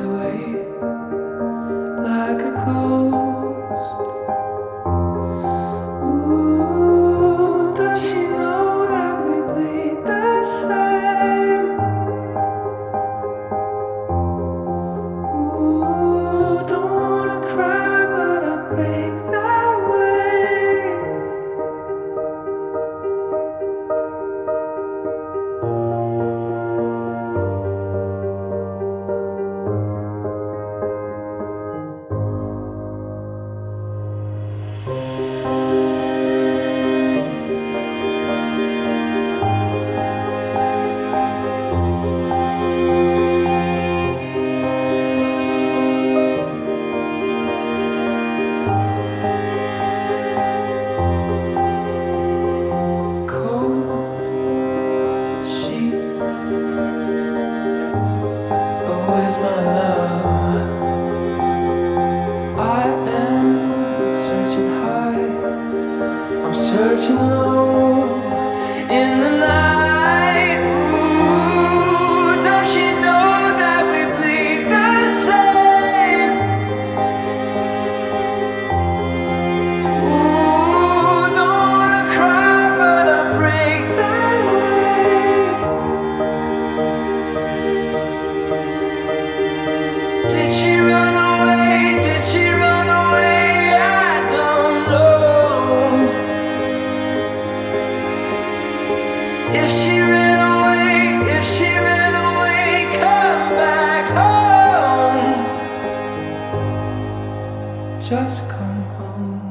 fades away like a ghost. Ooh, does she know that we bleed the same? Ooh, don't wanna cry, but I break that way. Where's my love? I am searching high, I'm searching low in the night. Ooh, don't she know that we bleed the same? Ooh, don't wanna cry, but I break that way. Did she run away? Did she run away? I don't know. If she ran away, if she ran away, come back home. Just come home.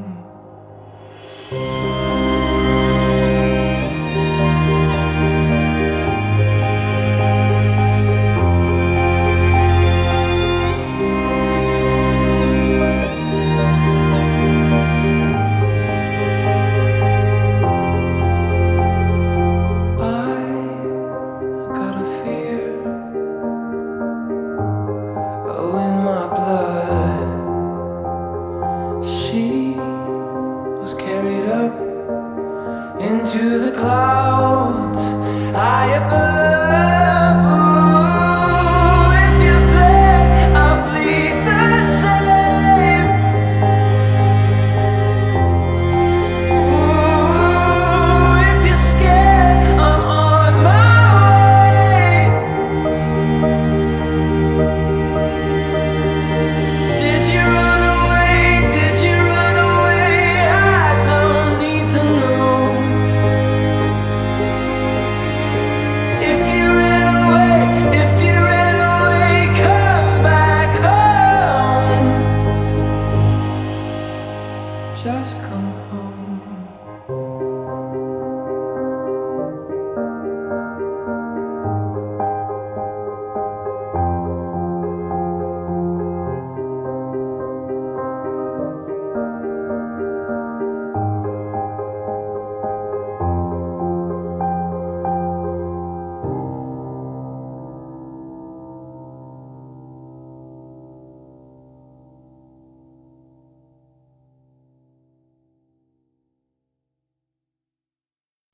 In my blood, she was carried up into the clouds.